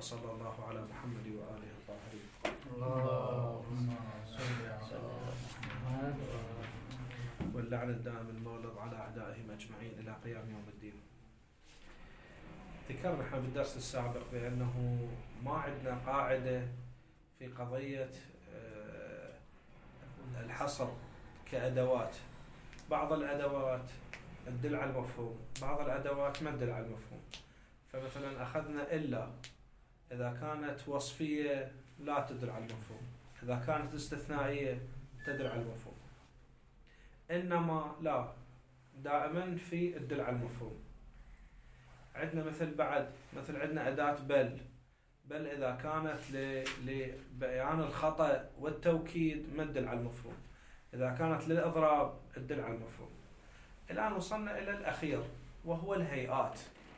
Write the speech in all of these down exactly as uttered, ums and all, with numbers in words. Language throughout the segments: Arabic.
وصلى الله على محمد وآله الطاهرين. اللهم صل على محمد واللعن الدائم المولد على أعدائهم أجمعين إلى قيام يوم الدين. ذكرنا احنا بالدرس السابق بأنه ما عندنا قاعدة في قضية الحصر كأدوات. بعض الأدوات تدل على المفهوم، بعض الأدوات ما تدل على المفهوم. فمثلا أخذنا إلا إذا كانت وصفية لا تدل على المفهوم، إذا كانت استثنائية تدل على المفهوم. إنما لا، دائما في تدل على المفهوم. عندنا مثل بعد مثل عندنا أداة بل بل إذا كانت لبيان الخطأ والتوكيد ما تدل على المفهوم، إذا كانت للإضراب تدل على المفهوم. الآن وصلنا إلى الأخير وهو الهيئات.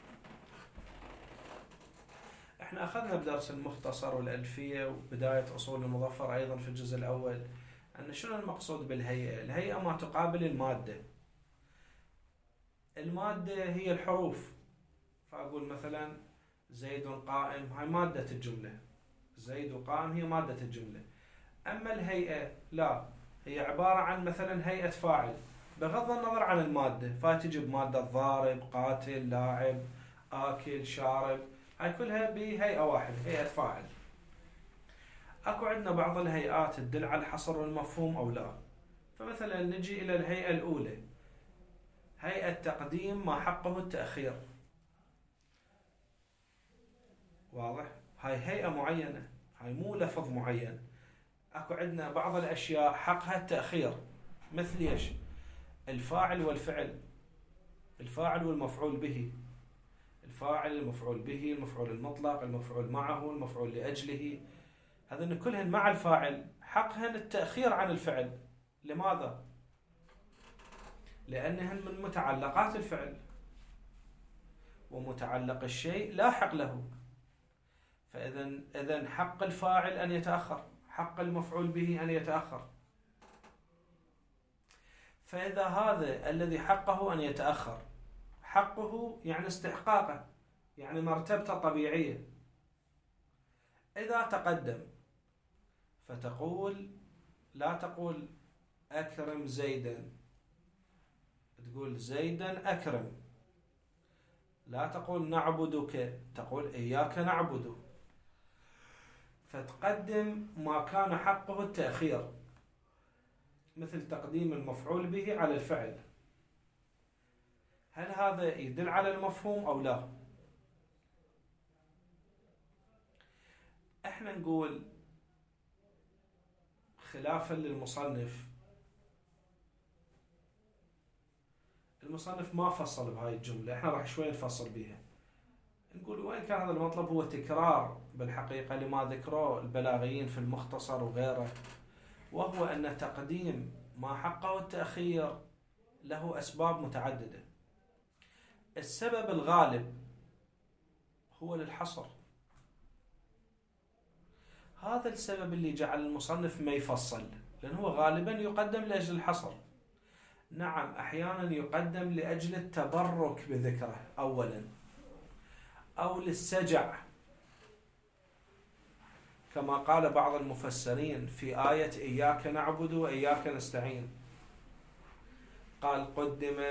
احنا أخذنا بدرس المختصر والألفية وبداية أصول المظفر أيضا في الجزء الأول أن شنو المقصود بالهيئة. الهيئة ما تقابل المادة. المادة هي الحروف، فأقول مثلا زيد قائم، هاي مادة الجملة، زيد قائم هي مادة الجملة. أما الهيئة لا، هي عبارة عن مثلا هيئة فاعل بغض النظر عن المادة، فتجي بمادة ضارب، قاتل، لاعب، آكل، شارب، هاي كلها بهيئة واحدة، هيئة فاعل. أكو عندنا بعض الهيئات تدل على الحصر والمفهوم أو لا. فمثلا نجي إلى الهيئة الأولى، هيئة تقديم ما حقه التأخير. واضح؟ هاي هيئة معينة، هاي مو لفظ معين. أكو عندنا بعض الأشياء حقها التأخير، مثل إيش؟ الفاعل والفعل، الفاعل والمفعول به، الفاعل، المفعول به، المفعول المطلق، المفعول معه، المفعول لأجله، هذين كلهن مع الفاعل حقهن التأخير عن الفعل. لماذا؟ لأنهن من متعلقات الفعل، ومتعلق الشيء لاحق له. فإذن إذن حق الفاعل أن يتأخر، حق المفعول به أن يتأخر. فإذا هذا الذي حقه أن يتأخر، حقه يعني استحقاقه، يعني مرتبته طبيعية، إذا تقدم فتقول، لا تقول أكرم زيدا، تقول زيدا أكرم. لا تقول نعبدك، تقول إياك نعبد. فتقدم ما كان حقه التأخير، مثل تقديم المفعول به على الفعل. هل هذا يدل على المفهوم أو لا؟ احنا نقول خلافا للمصنف، المصنف ما فصل بهاي الجملة، احنا راح شوي نفصل بيها. نقول وين كان هذا المطلب هو تكرار بالحقيقة لما ذكروه البلاغيين في المختصر وغيره، وهو أن تقديم ما حقه التأخير له أسباب متعددة. السبب الغالب هو للحصر. هذا السبب اللي جعل المصنف ما يفصل، لأنه هو غالبا يقدم لأجل الحصر. نعم، أحيانا يقدم لأجل التبرك بذكره أولا، أو للسجع، كما قال بعض المفسرين في آية إياك نعبد وإياك نستعين، قال قدم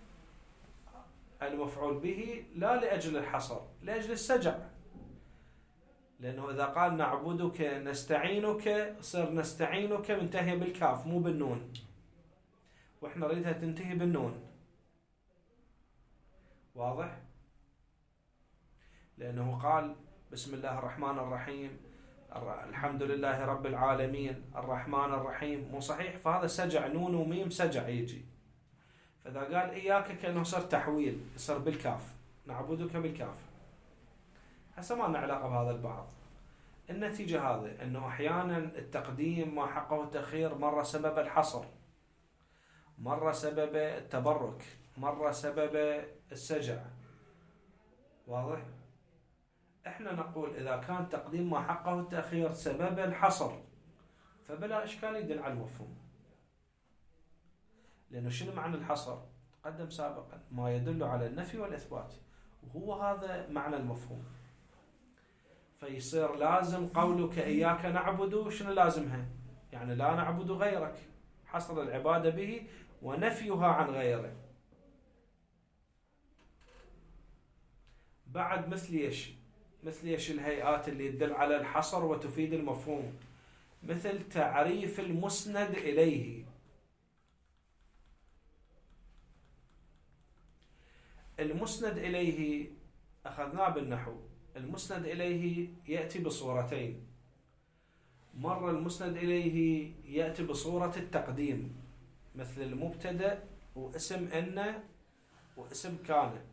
المفعول به لا لأجل الحصر، لأجل السجع. لأنه إذا قال نعبدك نستعينك، صار نستعينك منتهية بالكاف مو بالنون، وإحنا نريدها تنتهي بالنون. واضح؟ لأنه قال بسم الله الرحمن الرحيم، الحمد لله رب العالمين الرحمن الرحيم، مو صحيح؟ فهذا سجع، نون وميم سجع يجي. فإذا قال إياك كأنه صار تحويل، يصير بالكاف، نعبدك بالكاف. هسه ما لنا علاقة بهذا البعض. النتيجة هذا أنه أحيانا التقديم ما حقه التأخير مرة سبب الحصر، مرة سبب التبرك، مرة سبب السجع. واضح؟ احنا نقول إذا كان تقديم ما حقه التأخير سبب الحصر فبلا إشكال يدل على المفهوم. لأنه شنو معنى الحصر؟ تقدم سابقا، ما يدل على النفي والإثبات، وهو هذا معنى المفهوم. فيصير لازم قولك إياك نعبد شنو لازمها؟ يعني لا نعبد غيرك، حصر العبادة به ونفيها عن غيره. بعد مثل ايش؟ مثل ايش الهيئات اللي تدل على الحصر وتفيد المفهوم؟ مثل تعريف المسند إليه. المسند إليه أخذناه بالنحو، المسند إليه يأتي بصورتين. مرة المسند إليه يأتي بصورة التقديم، مثل المبتدأ واسم إن واسم كان.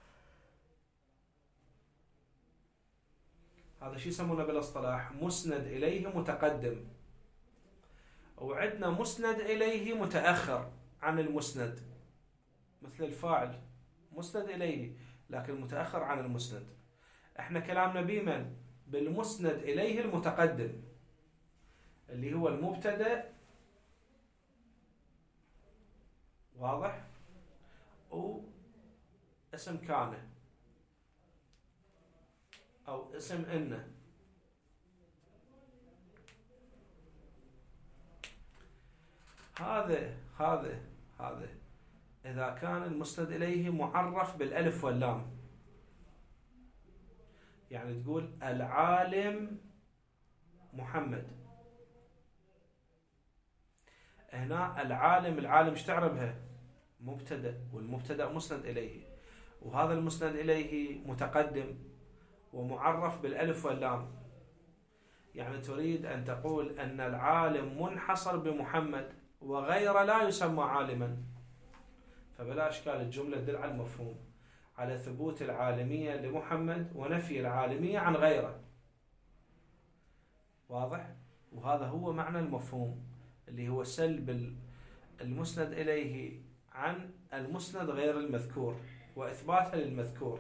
هذا شو يسمونه بالاصطلاح؟ مسند إليه متقدم. وعندنا مسند إليه متأخر عن المسند، مثل الفاعل مسند إليه لكن متأخر عن المسند. احنا كلامنا بمن؟ بالمسند إليه المتقدم اللي هو المبتدأ، واضح؟ واسم كان أو اسم إن. هذا هذا هذا إذا كان المسند إليه معرف بالألف واللام، يعني تقول العالم محمد. هنا العالم، العالم ايش تعربها؟ مبتدأ، والمبتدأ مسند إليه، وهذا المسند إليه متقدم ومعرف بالألف واللام. يعني تريد أن تقول أن العالم منحصر بمحمد وغير لا يسمى عالما، فبلا إشكال الجملة تدل على المفهوم، على ثبوت العالمية لمحمد ونفي العالمية عن غيره. واضح؟ وهذا هو معنى المفهوم اللي هو سلب المسند إليه عن المسند غير المذكور وإثباتها للمذكور.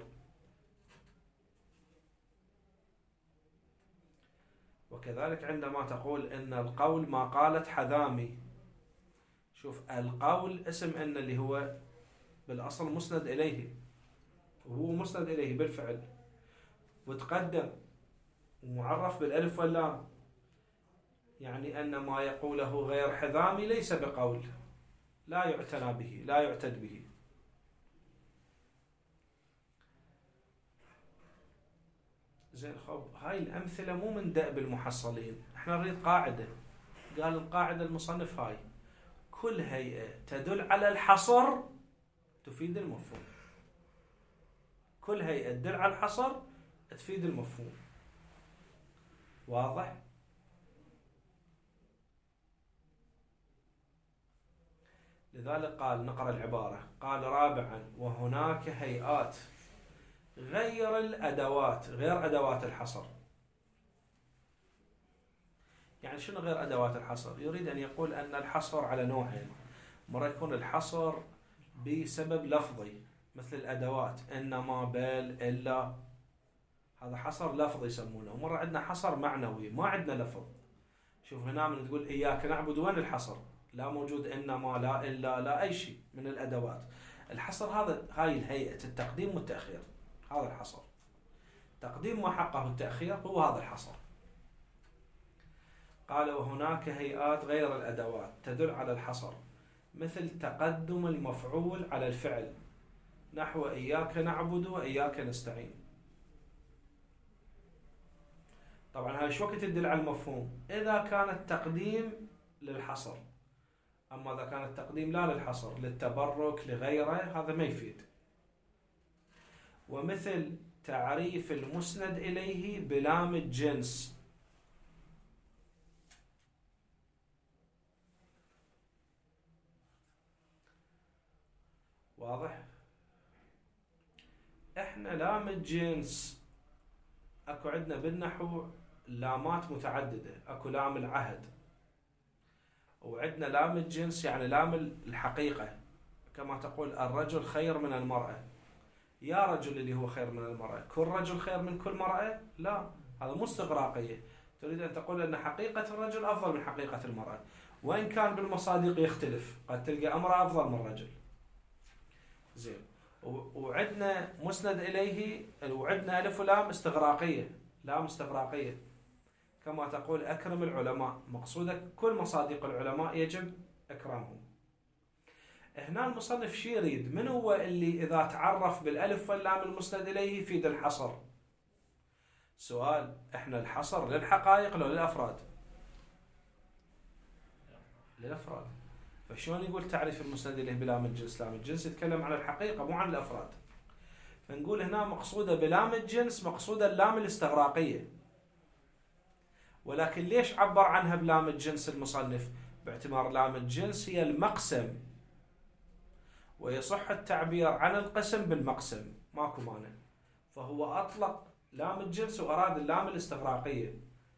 وكذلك عندما تقول إن القول ما قالت حذامي، شوف القول اسم إن اللي هو بالأصل مسند إليه، وهو مسند إليه بالفعل وتقدم ومعرف بالألف واللام، يعني أن ما يقوله غير حذامي ليس بقول، لا يعتنى به، لا يعتد به. زين، خب هاي الأمثلة مو من دأب المحصلين، احنا نريد قاعدة. قال القاعدة المصنف هاي: كل هيئة تدل على الحصر تفيد المفهوم. كل هيئة تدل على الحصر تفيد المفهوم. واضح؟ لذلك قال، نقرأ العبارة، قال رابعا: وهناك هيئات غير الأدوات، غير أدوات الحصر. يعني شنو غير أدوات الحصر؟ يريد أن يقول أن الحصر على نوعين. مرة يكون الحصر بسبب لفظي مثل الأدوات إنما، بل، إلا، هذا حصر لفظي يسمونه. ومرة عندنا حصر معنوي، ما عندنا لفظ. شوف هنا من تقول إياك نعبد، وين الحصر؟ لا موجود إنما، لا إلا، لا أي شيء من الأدوات. الحصر هذا هاي الهيئة التقديم والتأخير، هذا الحصر. تقديم ما حقه التأخير هو هذا الحصر. قال: وهناك هيئات غير الأدوات تدل على الحصر، مثل تقدم المفعول على الفعل، نحو إياك نعبد وإياك نستعين. طبعا هاي شو وقت تدل على المفهوم؟ إذا كان التقديم للحصر. أما إذا كان التقديم لا للحصر، للتبرك لغيره، هذا ما يفيد. ومثل تعريف المسند إليه بلام الجنس. واضح؟ احنا لام الجنس اكو عندنا بالنحو لامات متعددة. اكو لام العهد، وعندنا لام الجنس يعني لام الحقيقة، كما تقول الرجل خير من المرأة. يا رجل اللي هو خير من المرأة، كل رجل خير من كل مرأة؟ لا، هذا مو استغراقية. تريد أن تقول أن حقيقة الرجل أفضل من حقيقة المرأة، وإن كان بالمصادق يختلف، قد تلقى امرأة أفضل من الرجل. زين، وعندنا مسند إليه، وعندنا ألف ولام استغراقية، لام استغراقية، كما تقول أكرم العلماء، مقصودك كل مصادق العلماء يجب إكرامهم. هنا المصنف شي يريد؟ من هو اللي إذا تعرف بالألف واللام المسند إليه يفيد الحصر؟ سؤال، إحنا الحصر للحقائق لو للأفراد؟ للأفراد. فشلون يقول تعريف المسند إليه بلام الجنس؟ لام الجنس يتكلم عن الحقيقة مو عن الأفراد. فنقول هنا مقصودة بلام الجنس مقصودة اللام الاستغراقية. ولكن ليش عبر عنها بلام الجنس المصنف؟ باعتبار لام الجنس هي المقسم، ويصح التعبير عن القسم بالمقسم، ماكو مانع. فهو أطلق لام الجنس وأراد اللام الاستغراقية،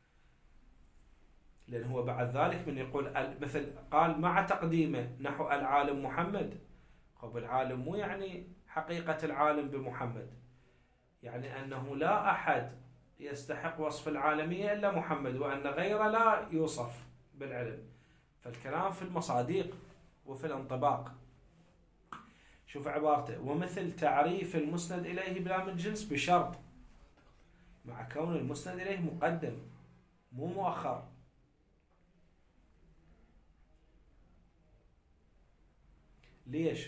لأن هو بعد ذلك من يقول مثل قال مع تقديمه نحو العالم محمد. خب العالم مو يعني حقيقة العالم بمحمد، يعني أنه لا أحد يستحق وصف العالمية إلا محمد، وأن غيره لا يوصف بالعلم. فالكلام في المصادق وفي الانطباق. شوف عبارته، ومثل تعريف المسند إليه بلام الجنس بشرط، مع كون المسند إليه مقدم مو مؤخر. ليش؟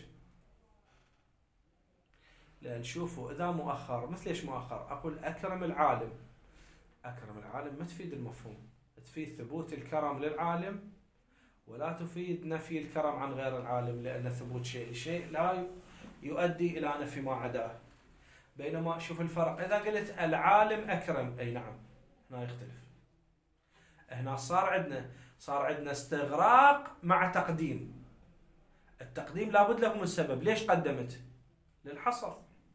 لأن شوفوا إذا مؤخر، مثل إيش مؤخر؟ أقول أكرم العالم، أكرم العالم ما تفيد المفهوم، تفيد ثبوت الكرم للعالم ولا تفيد نفي الكرم عن غير العالم، لأن ثبوت شيء لشيء لا يؤدي إلى نفي ما عداه. بينما شوف الفرق، إذا قلت العالم أكرم، أي نعم هنا يختلف. هنا صار عندنا صار عندنا استغراق مع تقديم. التقديم لابد له من سبب، ليش قدمت؟ للحصر.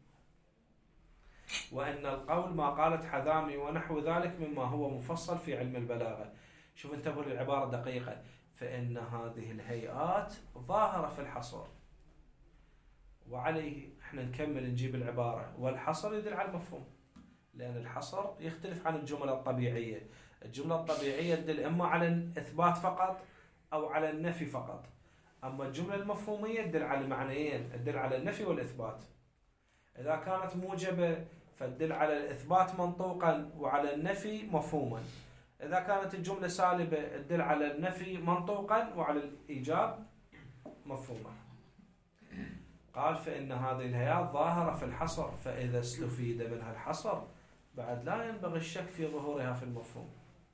وأن القول ما قالت حذامي ونحو ذلك مما هو مفصل في علم البلاغة. شوف انتبهوا للعبارة دقيقة، فإن هذه الهيئات ظاهرة في الحصر. وعليه احنا نكمل نجيب العبارة، والحصر يدل على المفهوم، لأن الحصر يختلف عن الجملة الطبيعية. الجملة الطبيعية تدل إما على الإثبات فقط أو على النفي فقط، أما الجملة المفهومية تدل على المعنيين، تدل على النفي والإثبات. إذا كانت موجبة فتدل على الإثبات منطوقا وعلى النفي مفهوما. إذا كانت الجملة سالبة تدل على النفي منطوقا وعلى الإيجاب مفهوما. قال فإن هذه الهيئات ظاهرة في الحصر، فإذا استفيد منها الحصر بعد لا ينبغي الشك في ظهورها في المفهوم.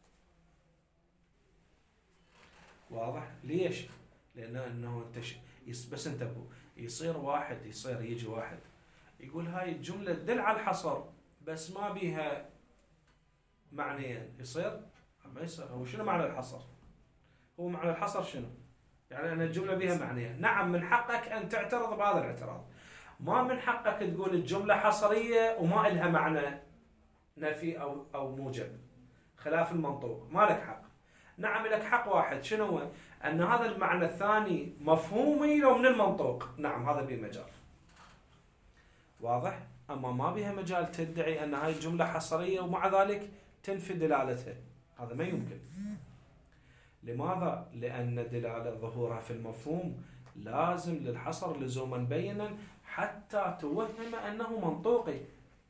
واضح؟ ليش؟ لأنه إنه بس انتبهوا، يصير واحد يصير يجي واحد يقول هاي الجملة تدل على الحصر بس ما بيها معنيين، يصير ما يصير. هو شنو معنى الحصر؟ هو معنى الحصر شنو؟ يعني أن الجملة بيها معنيين. نعم من حقك أن تعترض بهذا الاعتراض، ما من حقك تقول الجملة حصرية وما إلها معنى نفي أو أو موجب خلاف المنطوق، ما لك حق. نعم لك حق واحد، شنو هو؟ أن هذا المعنى الثاني مفهومي لو من المنطوق، نعم هذا به مجال. واضح؟ أما ما بها مجال تدعي أن هاي الجملة حصرية ومع ذلك تنفي دلالتها، هذا ما يمكن. لماذا؟ لأن دلالة ظهورها في المفهوم لازم للحصر لزوما بينا حتى توهم أنه منطوقي،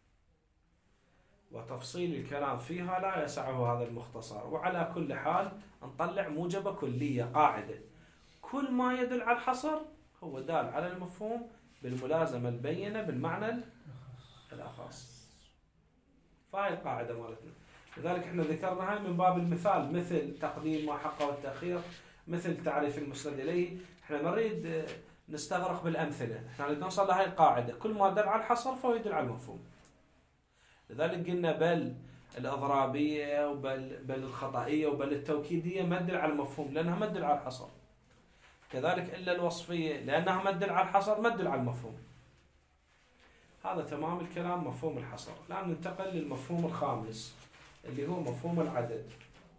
وتفصيل الكلام فيها لا يسعه هذا المختصر. وعلى كل حال نطلع موجبة كلية قاعدة، كل ما يدل على الحصر هو دال على المفهوم بالملازمة البينة بالمعنى الأخص. فهي القاعدة مالتنا. لذلك احنا ذكرنا هاي من باب المثال، مثل تقديم ما حقه والتأخير، مثل تعريف المسند إليه. احنا ما نريد نستغرق بالأمثلة، احنا نريد نوصل لهاي القاعدة، كل ما دل على الحصر فهو يدل على المفهوم. لذلك قلنا بل الإضرابية وبل بل الخطأية وبل التوكيدية ما تدل على المفهوم لأنها ما تدل على الحصر. كذلك إلا الوصفية لأنها ما تدل على الحصر ما تدل على المفهوم. هذا تمام الكلام مفهوم الحصر. الآن ننتقل للمفهوم الخامس اللي هو مفهوم العدد.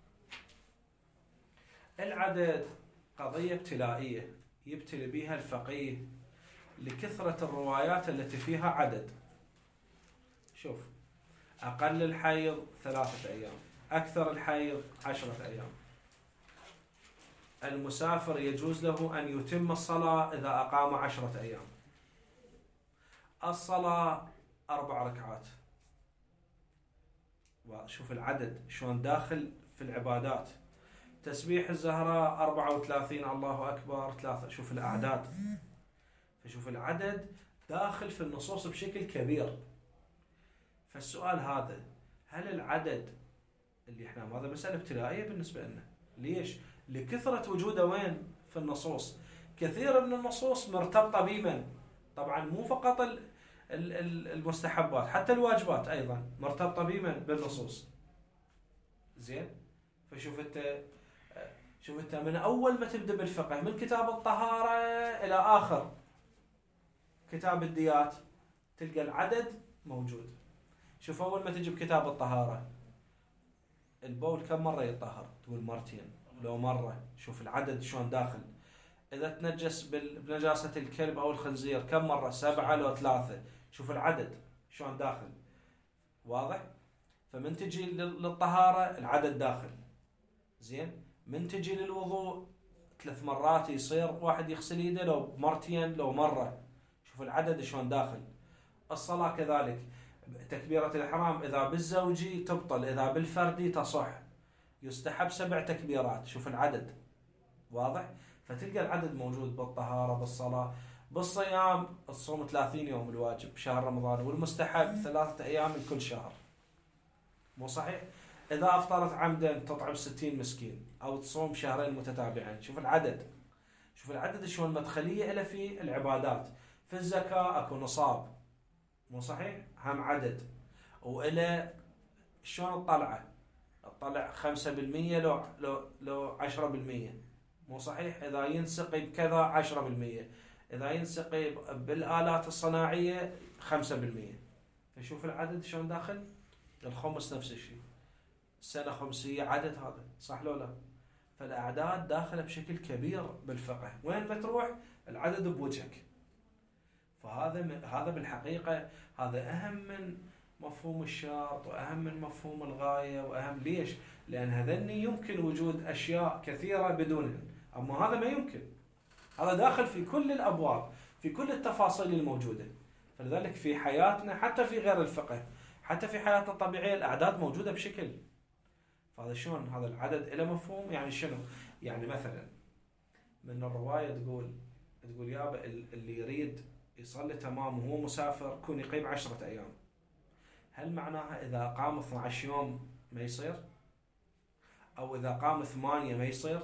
العدد قضية ابتلائية يبتلي بها الفقيه لكثرة الروايات التي فيها عدد. شوف، أقل الحيض ثلاثة أيام، أكثر الحيض عشرة أيام. المسافر يجوز له أن يتم الصلاة إذا أقام عشرة أيام. الصلاة أربع ركعات. شوف العدد شلون داخل في العبادات. تسبيح الزهراء أربعة وثلاثين الله أكبر ثلاثة، شوف الأعداد. فشوف العدد داخل في النصوص بشكل كبير. فالسؤال هذا، هل العدد اللي احنا هذا مسألة ابتدائية بالنسبة لنا، ليش؟ لكثرة وجوده وين في النصوص. كثير من النصوص مرتبطة بمن؟ طبعا مو فقط المستحبات، حتى الواجبات أيضا مرتبطة بمن؟ بالنصوص. زين؟ فشوف انت شوف انت من أول ما تبدأ بالفقه، من كتاب الطهارة إلى آخر كتاب الديات، تلقى العدد موجود. شوف أول ما تجي بكتاب الطهارة، البول كم مرة يطهر؟ تقول مرتين لو مرة. شوف العدد شلون داخل. إذا تنجس بنجاسة الكلب أو الخنزير كم مرة؟ سبعة لو ثلاثة. شوف العدد شلون داخل. واضح؟ فمن تجي للطهارة العدد داخل. زين؟ من تجي للوضوء ثلاث مرات يصير واحد يغسل يده، لو مرتين لو مرة. شوف العدد شلون داخل. الصلاة كذلك، تكبيرة الإحرام إذا بالزوجي تبطل، إذا بالفردي تصح. يستحب سبع تكبيرات. شوف العدد. واضح؟ فتلقى العدد موجود بالطهارة، بالصلاة، بالصيام. الصوم ثلاثين يوم الواجب شهر رمضان، والمستحب ثلاثة أيام من كل شهر. مو صحيح؟ إذا أفطرت عمدا تطعم ستين مسكين، أو تصوم شهرين متتابعين. شوف العدد. شوف العدد شلون مدخلية إلى في العبادات. في الزكاة أكو نصاب، مو صحيح؟ هم عدد. وإلى شلون الطلعة، الطلع خمسة بالمية لو لو لو عشرة بالمية، مو صحيح؟ إذا ينسقي بكذا عشرة بالمية، إذا ينسقي بالآلات الصناعية خمسة بالمية. فشوف العدد شلون داخل. الخمس نفس الشيء، السنة خمسية عدد هذا، صح لو لا؟ فالأعداد داخلة بشكل كبير بالفقه. وين ما تروح العدد بوجهك. فهذا هذا بالحقيقة هذا أهم من مفهوم الشرط، وأهم من مفهوم الغاية، وأهم. ليش؟ لأن هذني يمكن وجود أشياء كثيرة بدونهن، أما هذا ما يمكن. هذا داخل في كل الأبواب، في كل التفاصيل الموجودة. فلذلك في حياتنا، حتى في غير الفقه، حتى في حياتنا الطبيعية، الأعداد موجودة بشكل. فهذا شلون هذا العدد له مفهوم؟ يعني شنو؟ يعني مثلا من الرواية تقول تقول يابا اللي يريد يصلي تمام وهو مسافر كون يقيم عشرة أيام. هل معناها إذا قام اثني عشر يوم ما يصير؟ أو إذا قام ثمانية ما يصير؟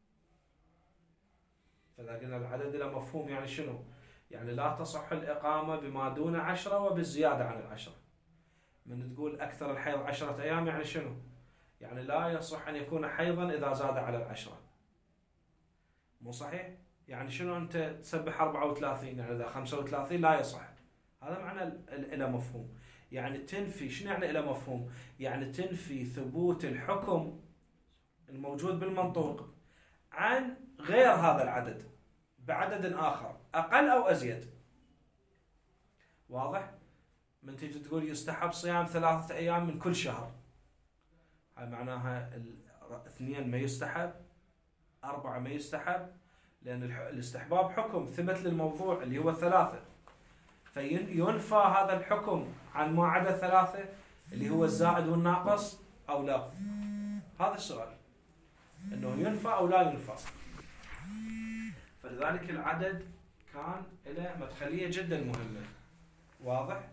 فإذا قلنا العدد له مفهوم يعني شنو؟ يعني لا تصح الإقامة بما دون عشرة وبالزيادة عن العشرة. من تقول أكثر الحيض عشرة أيام يعني شنو؟ يعني لا يصح أن يكون حيضا إذا زاد على العشرة. مو صحيح؟ يعني شنو أنت تسبح أربعة وثلاثين، يعني إذا خمسة وثلاثين لا يصح. هذا معنى إلى مفهوم. يعني تنفي. شنو يعني إلى مفهوم؟ يعني تنفي ثبوت الحكم الموجود بالمنطوق عن غير هذا العدد بعدد آخر أقل أو أزيد. واضح؟ من تيجي تقول يستحب صيام ثلاثة أيام من كل شهر، هاي معناها اثنين ما يستحب، أربعة ما يستحب، لأن الاستحباب حكم ثبت للموضوع اللي هو الثلاثة. فينفى هذا الحكم عن ما عدا ثلاثة اللي هو الزائد والناقص أو لا؟ هذا السؤال، أنه ينفى أو لا ينفى. فلذلك العدد كان له مدخلية جدا مهمة. واضح؟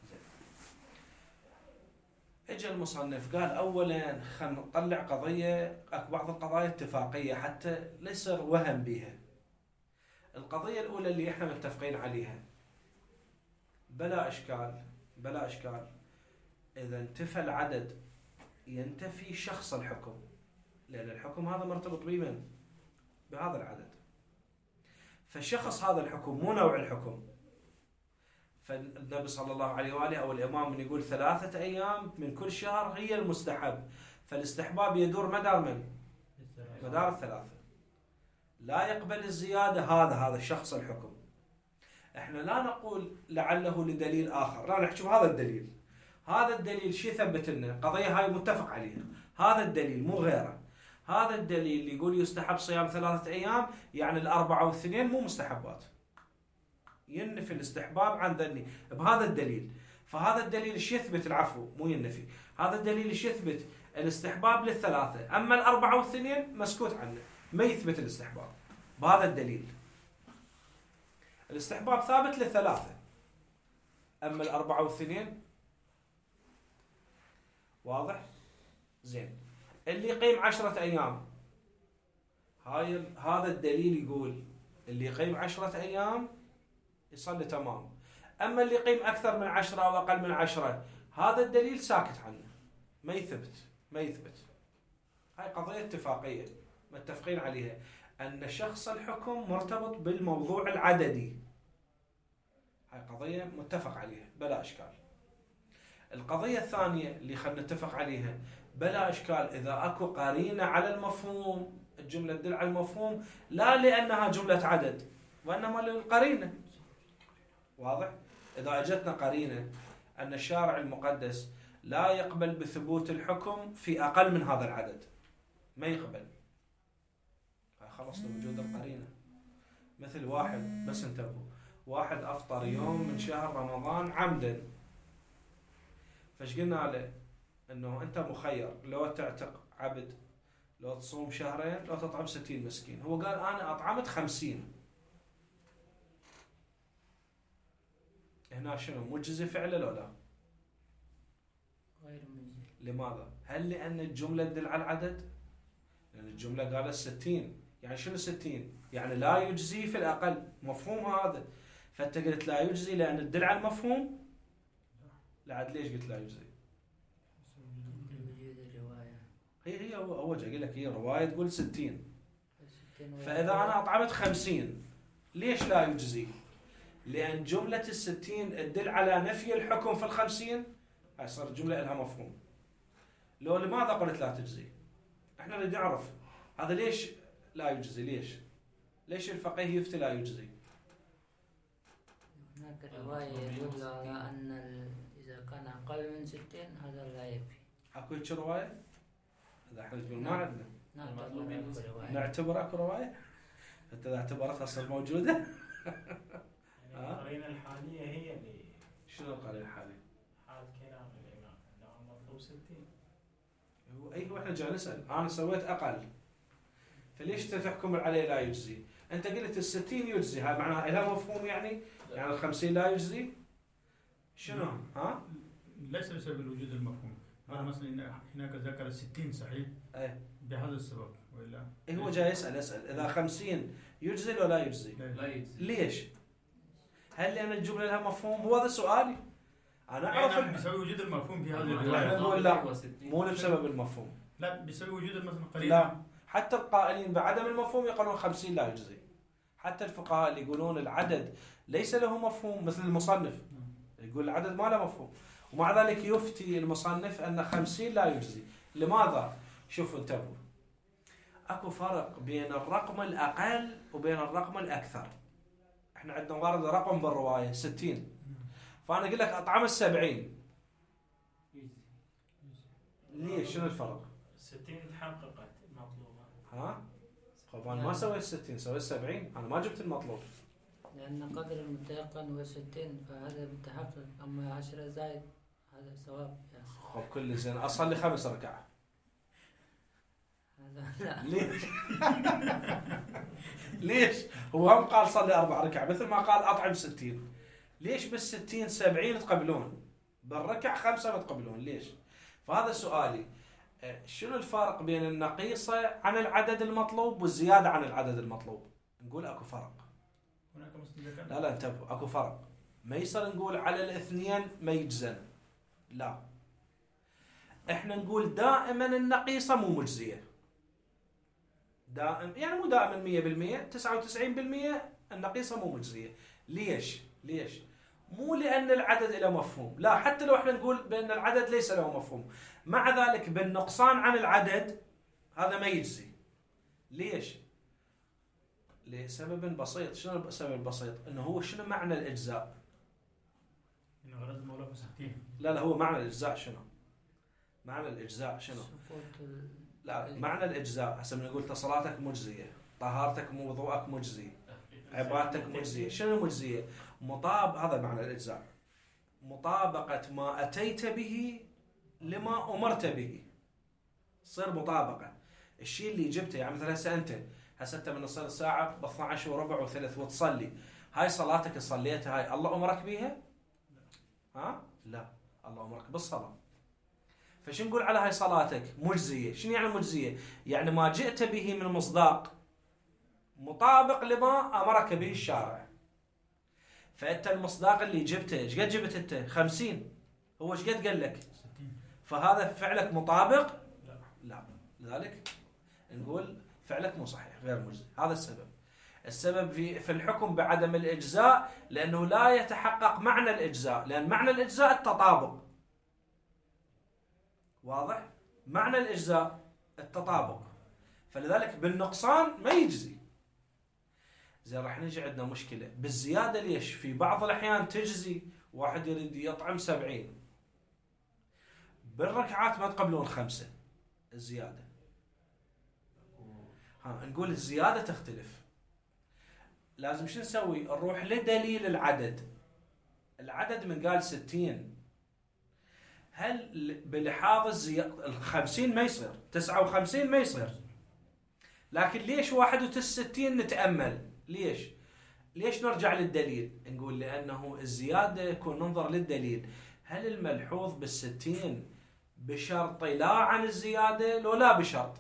اجى المصنف قال اولا خلينا نطلع قضيه، اكو بعض القضايا اتفاقيه حتى لا يصير وهم بها. القضيه الاولى اللي احنا متفقين عليها بلا اشكال بلا اشكال اذا انتفى العدد ينتفي شخص الحكم، لان الحكم هذا مرتبط بمن؟ بهذا العدد. فشخص هذا الحكم مو نوع الحكم. فالنبي صلى الله عليه وآله أو الإمام من يقول ثلاثة أيام من كل شهر هي المستحب، فالاستحباب يدور مدار من؟ مدار الثلاثة. لا يقبل الزيادة. هذا هذا شخص الحكم. احنا لا نقول لعله لدليل آخر، لا نحكي هذا الدليل. هذا الدليل شيء ثبت لنا قضية هاي متفق عليها، هذا الدليل مو غيره. هذا الدليل اللي يقول يستحب صيام ثلاثة أيام، يعني الأربعة والاثنين مو مستحبات، ينفي الاستحباب عن ذني بهذا الدليل. فهذا الدليل ايش يثبت؟ العفو مو النفي، هذا الدليل ايش يثبت؟ الاستحباب للثلاثة، أما الأربعة والاثنين مسكوت عنه، ما يثبت الاستحباب بهذا الدليل. الاستحباب ثابت للثلاثة، أما الأربعة والاثنين واضح؟ زين. اللي يقيم عشرة أيام، هاي هذا الدليل يقول اللي يقيم عشرة أيام يصلي تمام، أما اللي يقيم أكثر من عشرة أو أقل من عشرة هذا الدليل ساكت عنه، ما يثبت ما يثبت. هاي قضية اتفاقية متفقين عليها، أن شخص الحكم مرتبط بالموضوع العددي، هاي قضية متفق عليها بلا إشكال. القضية الثانية اللي خلنا نتفق عليها بلا إشكال، إذا أكو قرينة على المفهوم، الجملة تدل على المفهوم لا لأنها جملة عدد وإنما للقرينة. واضح؟ إذا أجتنا قرينة أن الشارع المقدس لا يقبل بثبوت الحكم في أقل من هذا العدد، ما يقبل، خلص لوجود القرينة. مثل واحد، بس انتبهوا، واحد أفطر يوم من شهر رمضان عمدا، فايش قلنا له؟ انه انت مخير، لو تعتق عبد، لو تصوم شهرين، لو تطعم ستين مسكين. هو قال انا اطعمت خمسين، هنا شنو مجزي فعله لو لا؟ غير مجزي. لماذا؟ هل لان الجمله تدل على العدد؟ لان الجمله قالت ستين، يعني شنو ستين؟ يعني لا يجزي في الاقل، مفهوم هذا. فانت قلت لا يجزي لان تدل على المفهوم؟ لا عاد ليش قلت لا يجزي؟ هي هي هو هو جاي يقول لك هي روايه تقول ستين، فاذا انا اطعمت خمسين ليش لا يجزي؟ لان جمله الستين تدل على نفي الحكم في الخمسين، هاي صار الجمله لها مفهوم. لو لماذا قلت لا تجزي؟ احنا نريد نعرف هذا ليش لا يجزي، ليش؟ ليش الفقيه يفتي لا يجزي؟ هناك روايه يدل على ان اذا كان اقل من ستين هذا لا يكفي. اكو هيك روايه؟ اذا احنا تقول ما عندنا نعتبر اكو روايه؟ انت اذا اعتبرتها تصير موجوده؟ القرينه الحاليه هي اللي شنو القرينه الحاليه؟ حال كلام الامام انه مطلوب ستين. هو اي هو احنا جاي نسال، انا سويت اقل، فليش تحكم عليه لا يجزي؟ انت قلت الستين يجزي، هاي معناها لها مفهوم يعني؟ يعني الخمسين لا يجزي؟ شنو؟ ها؟ ليس بسبب وجود المفهوم، هذا مثلا هناك ذكر ستين صحيح؟ ايه بهذا السبب ولا؟ ايه هو جاي يسال يسال اذا خمسين يجزي ولا لا يجزي؟ لا يجزي. ليش؟ هل لان الجمله لها مفهوم؟ هو هذا سؤالي. انا اعرف نعم بسبب وجود المفهوم في هذه احنا الروايه. نقول لا، مو بسبب المفهوم. لا بسبب وجود مثلا قرينه. لا، حتى القائلين بعدم المفهوم يقولون خمسين لا يجزي. حتى الفقهاء اللي يقولون العدد ليس له مفهوم مثل المصنف يقول العدد ما له مفهوم، ومع ذلك يفتي المصنف ان خمسين لا يجزي. لماذا؟ شوفوا انتبهوا، اكو فرق بين الرقم الاقل وبين الرقم الاكثر. احنا عندنا وارد رقم بالروايه ستين، فانا اقول لك اطعم السبعين، ليش؟ شنو الفرق؟ ستين تحققت المطلوبه. ها؟ طب انا ما سويت ستين، سويت سبعين، انا ما جبت المطلوب. لأن قدر المتيقن هو ستين، فهذا بالتحقق، أما عشرة زائد هذا ثواب يعني. خب كل زين اصلي خمس ركعة. هذا لا. ليش؟ ليش؟ هو هم قال صلي اربع ركع مثل ما قال اطعم ستين. ليش بالستين سبعين تقبلون؟ بالركع خمسة ما تقبلون، ليش؟ فهذا سؤالي، شنو الفرق بين النقيصة عن العدد المطلوب والزيادة عن العدد المطلوب؟ نقول اكو فرق. لا لا انتبهوا، اكو فرق. ما يصير نقول على الاثنين ما يجزن، لا. احنا نقول دائما النقيصة مو مجزية. دائم يعني مو دائما مية بالمية، تسعة وتسعين بالمية النقيصة مو مجزية. ليش؟ ليش؟ مو لأن العدد له مفهوم، لا، حتى لو احنا نقول بأن العدد ليس له مفهوم، مع ذلك بالنقصان عن العدد هذا ما يجزي. ليش؟ لسبب بسيط. شنو السبب البسيط؟ انه هو شنو معنى الاجزاء؟ انه غرض المولى في ستين. لا لا، هو معنى الاجزاء شنو؟ معنى الاجزاء شنو؟ لا، معنى الاجزاء هسه بنقول صلاتك مجزيه، طهارتك وضوءك مجزي، عبادتك مجزيه. شنو مجزيه؟ مطاب، هذا معنى الاجزاء. مطابقة ما أتيت به لما أمرت به، تصير مطابقة. الشيء اللي جبته، يعني مثلا هسه أنت هسه أنت من تصير الساعة ب اثني عشر وربع وثلث وتصلي، هاي صلاتك صليتها، هاي الله أمرك بيها؟ ها؟ لا، الله أمرك بالصلاة. فشو نقول على هاي صلاتك؟ مجزية. شنو يعني مجزية؟ يعني ما جئت به من مصداق مطابق لما أمرك به الشارع. فأنت المصداق اللي جبته ايش قد جبت أنت؟ خمسين، هو ايش قد قال لك؟ ستين. فهذا فعلك مطابق؟ لا. لا. لذلك نقول فعلك مو صحيح، غير مجزي. هذا السبب. السبب في في الحكم بعدم الإجزاء لأنه لا يتحقق معنى الإجزاء، لأن معنى الإجزاء التطابق. واضح؟ معنى الإجزاء التطابق، فلذلك بالنقصان ما يجزي. زين راح نجي عندنا مشكلة بالزيادة. ليش؟ في بعض الأحيان تجزي، واحد يريد يطعم سبعين بالركعات ما تقبلون خمسة الزيادة. ها نقول الزيادة تختلف، لازم شو نسوي؟ نروح لدليل العدد. العدد من قال ستين، هل بلحاظ الزيادة الخمسين ما يصير، تسعة وخمسين ما يصير، لكن ليش واحد وستين نتأمل؟ ليش؟ ليش نرجع للدليل؟ نقول لأنه الزيادة يكون ننظر للدليل، هل الملحوظ بالستين بشرط لا عن الزيادة لو لا بشرط؟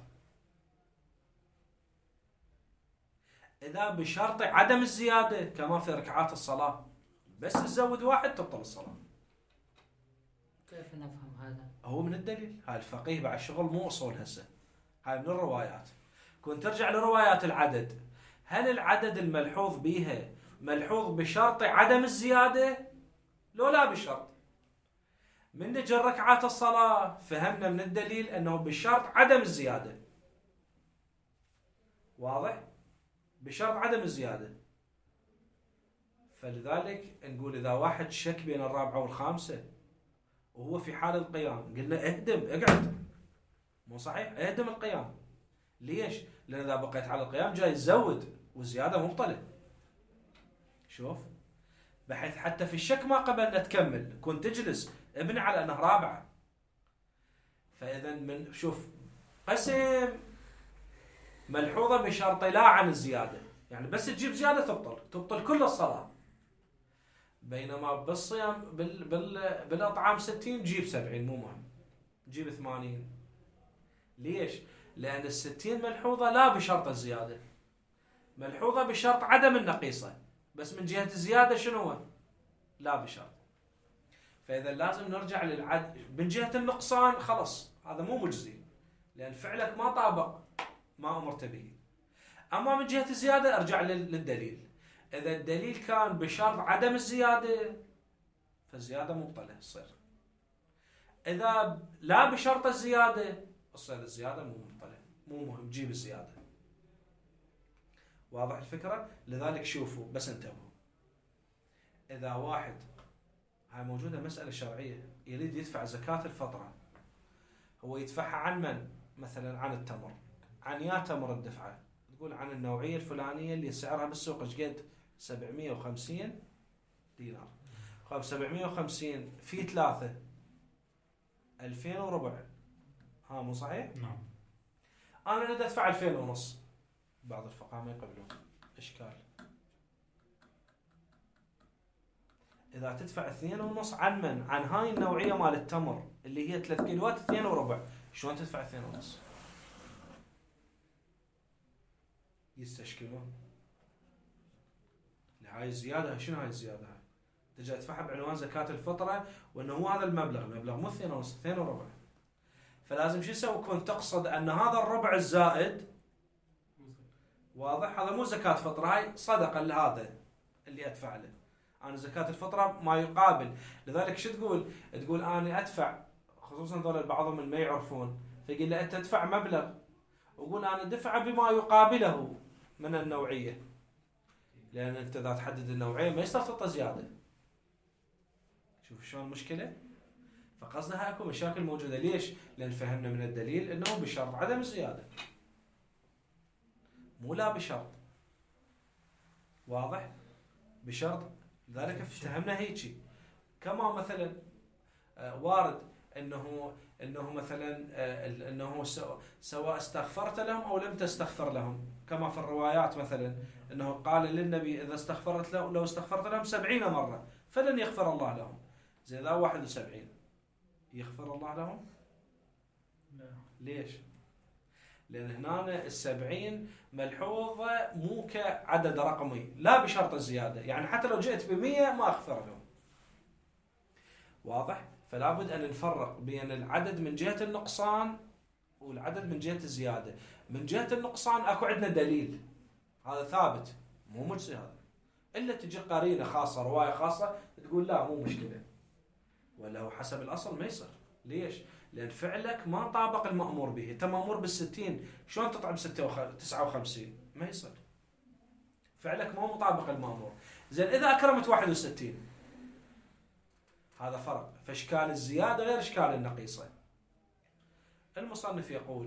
إذا بشرط عدم الزيادة كما في ركعات الصلاة، بس تزود واحد تبطل الصلاة. كيف نفهم هذا؟ هو من الدليل. هاي الفقيه بعد الشغل مو أصول هسه، هاي من الروايات. كنت ترجع لروايات العدد، هل العدد الملحوظ بيها ملحوظ بشرط عدم الزيادة لو لا بشرط؟ من نجي ركعات الصلاة فهمنا من الدليل أنه بشرط عدم الزيادة. واضح؟ بشرط عدم الزيادة. فلذلك نقول إذا واحد شك بين الرابعة والخامسة وهو في حال القيام، قلنا اهدم، اقعد. مو صحيح؟ اهدم القيام. ليش؟ لأن إذا بقيت على القيام جاي تزود والزيادة مبطلة. شوف، بحيث حتى في الشك ما قبلنا تكمل، كنت تجلس ابني على أنها رابعة. فإذا من شوف قسم ملحوظة بشرط لا عن الزيادة، يعني بس تجيب زيادة تبطل تبطل كل الصلاة. بينما بالصيام بال بال بالأطعام ستين جيب سبعين مو مهم، جيب ثمانين. ليش؟ لأن الستين ملحوظة لا بشرط الزيادة، ملحوظة بشرط عدم النقيصة، بس من جهة الزيادة شنو هو؟ لا بشرط. فإذا لازم نرجع للعد من جهة النقصان، خلص هذا مو مجزي لأن فعلك ما طابق ما أمرت به. أما من جهة الزيادة أرجع للدليل. إذا الدليل كان بشرط عدم الزيادة فالزيادة مبطلة تصير. إذا لا بشرط الزيادة تصير الزيادة مو مبطلة، مو مهم جيب الزيادة. واضح الفكرة؟ لذلك شوفوا بس انتبهوا، إذا واحد، هاي موجودة مسألة شرعية، يريد يدفع زكاة الفطرة، هو يدفعها عن من؟ مثلا عن التمر، عن يا تمر الدفعة، تقول عن النوعية الفلانية اللي سعرها بالسوق ايش قد؟ سبعمية وخمسين دينار. خب سبعمية وخمسين في ثلاثة ألفين وربع، ها مو صحيح؟ نعم. أنا أريد أدفع ألفين ونص، بعض الفقهاء ما يقبلون، إشكال. إذا تدفع اثنين ونص عن من؟ عن هاي النوعية مال التمر اللي هي ثلاث كيلوات اثنين وربع، شلون تدفع اثنين ونص؟ يستشكلون. هاي الزيادة، شنو هاي الزيادة؟ هاي تجي تدفعها بعنوان زكاة الفطرة، وإنه هو هذا المبلغ، المبلغ مو اثنين ونص، اثنين وربع. فلازم شو يسوي؟ كون تقصد أن هذا الربع الزائد، واضح؟ هذا مو زكاة فطرة، هاي صدقة لهذا اللي أدفع له. أنا زكاة الفطرة ما يقابل. لذلك شو تقول؟ تقول أنا أدفع، خصوصا ذول بعضهم ما يعرفون، فيقول له أنت تدفع مبلغ، وقول أنا دفع بما يقابله من النوعية، لأن أنت إذا تحدد النوعية ما يصير تعطى زيادة. شوف شلون المشكلة؟ فقصدها اكو مشاكل موجودة. ليش؟ لأن فهمنا من الدليل أنه بشرط عدم الزيادة، مو لا بشرط. واضح؟ بشرط. لذلك فهمنا هيجي كما مثلا وارد انه انه مثلا انه سواء استغفرت لهم او لم تستغفر لهم، كما في الروايات مثلا انه قال للنبي اذا استغفرت له لو استغفرت لهم سبعين مره فلن يغفر الله لهم. زي ذا واحد وسبعين يغفر الله لهم؟ لا. ليش؟ لان هنا السبعين ملحوظه مو كعدد رقمي، لا بشرط الزياده، يعني حتى لو جئت بمية ما اغفر لهم. واضح؟ فلا بد أن نفرق بين العدد من جهة النقصان والعدد من جهة الزيادة. من جهة النقصان أكو عندنا دليل، هذا ثابت مو مجزي هذا، إلا تجي قرينة خاصة رواية خاصة تقول لا مو مشكلة، ولا هو حسب الأصل ما يصير. ليش؟ لأن فعلك ما طابق المأمور به. أنت مأمور بالستين، شلون تطعم تسعة وخمسين؟ ما يصير، فعلك ما مطابق المأمور. زين إذا أكرمت واحد وستين هذا فرق، فاشكال الزيادة غير اشكال النقيصة. المصنف يقول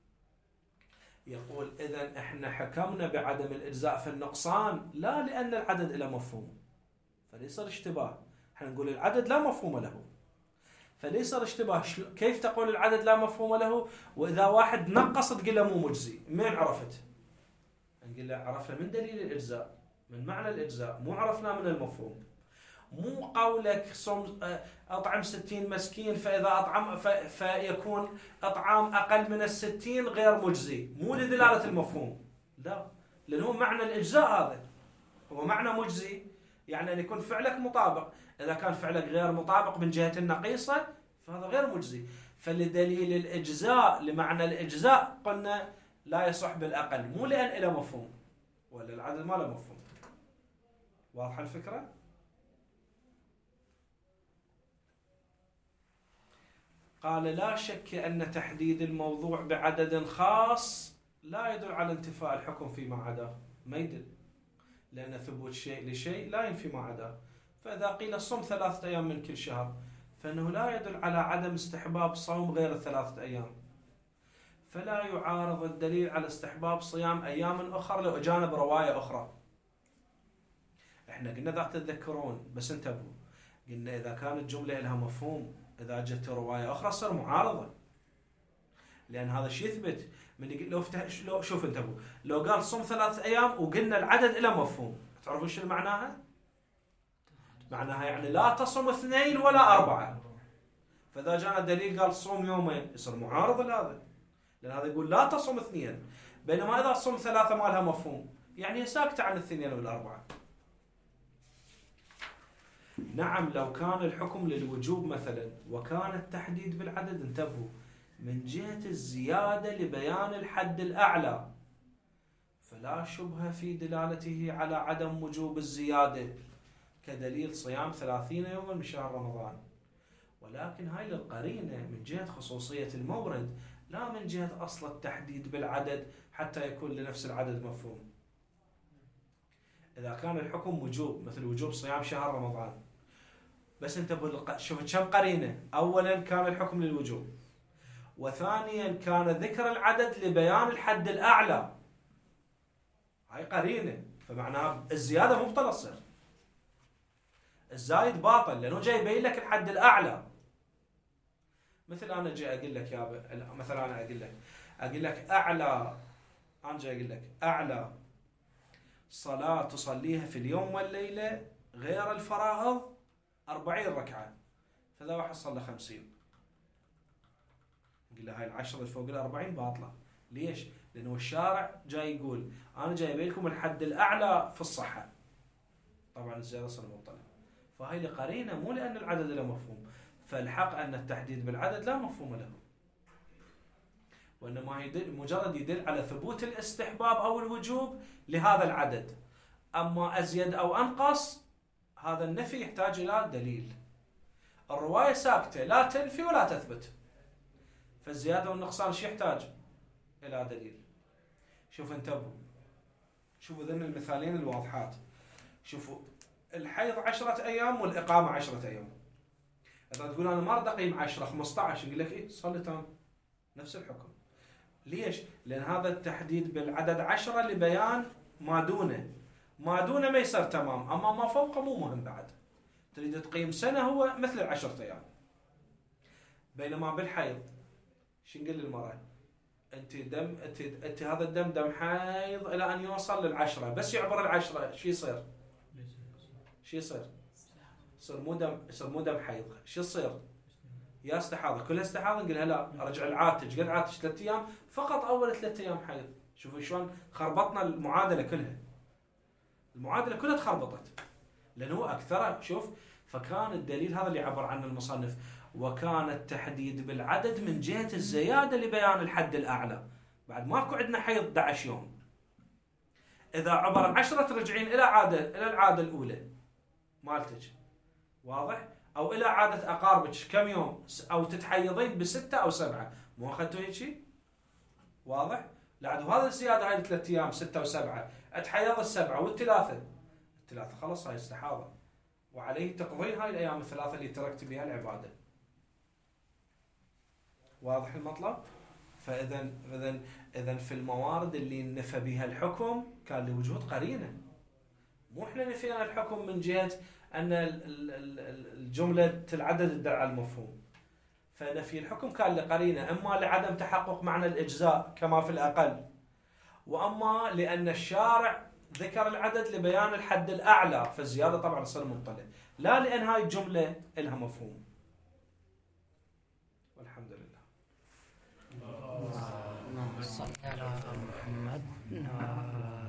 يقول إذن احنا حكمنا بعدم الإجزاء في النقصان لا لأن العدد له مفهوم، فليصير اشتباه. احنا نقول العدد لا مفهوم له، فليصير اشتباه. كيف تقول العدد لا مفهوم له وإذا واحد نقص تقول له مو مجزي؟ من عرفت؟ نقول له عرفنا من دليل الإجزاء، من معنى الإجزاء، مو عرفنا من المفهوم. مو قولك صم أطعم ستين مسكين فإذا أطعم فيكون أطعام أقل من الستين غير مجزي، مو لدلالة المفهوم، لا، لأنه معنى الإجزاء هذا هو معنى مجزي، يعني أن يكون فعلك مطابق. إذا كان فعلك غير مطابق من جهة النقيصة فهذا غير مجزي. فلدليل الإجزاء لمعنى الإجزاء قلنا لا يصح بالأقل، مو لأن إله مفهوم، ولا العدد ما له مفهوم. واضحة الفكرة؟ قال لا شك أن تحديد الموضوع بعدد خاص لا يدل على انتفاء الحكم فيما عداه، ما يدل، لأن ثبوت شيء لشيء لا ينفي ما عداه. فإذا قيل صم ثلاثة أيام من كل شهر فإنه لا يدل على عدم استحباب صوم غير الثلاثة أيام، فلا يعارض الدليل على استحباب صيام أيام أخرى لو أجانب رواية أخرى. إحنا قلنا ذا تتذكرون، بس انتبهوا، قلنا إذا كانت جملة لها مفهوم إذا جت رواية أخرى صار معارضة، لأن هذا الشيء يثبت من لو فتح. لو شوف انتبهوا، لو قال صم ثلاثة أيام وقلنا العدد له مفهوم، تعرفون شو معناها؟ معناها يعني لا تصم اثنين ولا أربعة. فإذا جانا دليل قال صوم يومين يصير معارض لهذا، لأن هذا يقول لا تصم اثنين، بينما إذا صم ثلاثة ما لها مفهوم، يعني ساكتة عن الاثنين والأربعة. نعم لو كان الحكم للوجوب مثلا وكان التحديد بالعدد، انتبهوا، من جهة الزيادة لبيان الحد الأعلى فلا شبهة في دلالته على عدم وجوب الزيادة كدليل صيام ثلاثين يوما من شهر رمضان، ولكن هاي للقرينة من جهة خصوصية المورد لا من جهة أصل التحديد بالعدد حتى يكون لنفس العدد مفهوم. إذا كان الحكم وجوب مثل وجوب صيام شهر رمضان، بس انتبهوا شوف كم قرينة، أولا كان الحكم للوجوب، وثانيا كان ذكر العدد لبيان الحد الأعلى، هاي قرينة، فمعناها الزيادة مبطلة تصير، الزايد باطل لأنه جاي يبين لك الحد الأعلى. مثل أنا جاي أقول لك يا مثلا أنا أقول لك أقول لك أعلى، أنا جاي أقول لك أعلى صلاة تصليها في اليوم والليلة غير الفرائض أربعين ركعة، فإذا واحد صلى خمسين نقول له هاي العشرة اللي فوق الأربعين باطلة. ليش؟ لأنه الشارع جاي يقول أنا جاي أبين لكم الحد الأعلى في الصحة، طبعا الزيادة صار مبطلة، فهاي لقرينة مو لأن العدد له مفهوم. فالحق أن التحديد بالعدد لا مفهوم له، وإنما يدل مجرد يدل على ثبوت الاستحباب أو الوجوب لهذا العدد، أما أزيد أو أنقص هذا النفي يحتاج إلى دليل. الرواية ساكتة لا تنفي ولا تثبت، فالزيادة والنقصان شو يحتاج؟ إلى دليل. شوف انتبهوا، شوفوا ذن المثالين الواضحات. شوفوا الحيض عشرة أيام والإقامة عشرة أيام، إذا تقول أنا ما أريد أقيم عشرة خمسة عشر نقول لك إيه صلي تام نفس الحكم. ليش؟ لأن هذا التحديد بالعدد عشرة لبيان ما دونه، ما دونه ما يصير تمام، أما ما فوقه مو مهم بعد، تريد تقيم سنة هو مثل العشرة أيام. بينما بالحيض شو نقول للمرأة؟ أنت دم أنت, أنت هذا الدم دم حيض إلى أن يوصل للعشرة، بس يعبر العشرة شو يصير؟ شو يصير؟ يصير مو دم يصير مو دم حيض، شو يصير؟ يا استحاضة، كلها استحاضة نقولها لا، أرجع العاتج، قد عاتج ثلاث أيام فقط، أول ثلاث أيام حيض. شوفوا شلون خربطنا المعادلة كلها، المعادلة كلها تخربطت لأنه أكثر. شوف، فكان الدليل هذا اللي عبر عنه المصنف، وكان التحديد بالعدد من جهة الزيادة لبيان الحد الأعلى. بعد ماكو عندنا حيض أحد عشر يوم، إذا عبر عشرة ترجعين إلى عادة إلى العادة الأولى مالتك، واضح؟ أو إلى عادة أقاربك كم يوم، أو تتحيضين بستة أو سبعة، مو أخذتوا هيك شيء؟ واضح؟ لعد وهذا الزيادة هاي ثلاث أيام ستة وسبعة، أتحيض السبعة والثلاثة، الثلاثة خلص هاي استحاضة، وعليه تقضين هاي الأيام الثلاثة اللي تركت بها العبادة. واضح المطلب؟ فإذا إذا إذا في الموارد اللي نفى بها الحكم كان لوجود قرينة، مو إحنا نفينا الحكم من جهة أن الجملة العدد تدل على المفهوم، فنفي الحكم كان لقرينة، إما لعدم تحقق معنى الإجزاء كما في الأقل، وأما لأن الشارع ذكر العدد لبيان الحد الأعلى، فالزيادة طبعا تصير مبطلة، لا لأن هاي الجملة لها مفهوم. والحمد لله. اللهم صل على محمد.